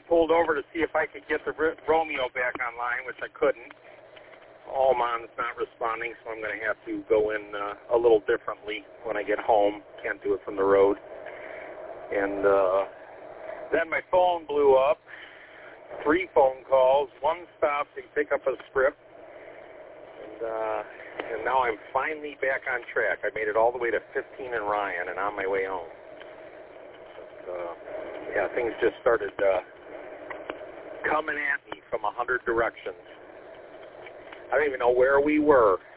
pulled over to see if I could get the Romeo back online, which I couldn't. Allman's not responding, so I'm going to have to go in a little differently when I get home. Can't do it from the road. And then my phone blew up. 3 phone calls. 1 stopped to pick up a script. And now I'm finally back on track. I made it all the way to 15 and Ryan and on my way home. But, yeah, things just started coming at me from 100 directions. I don't even know where we were.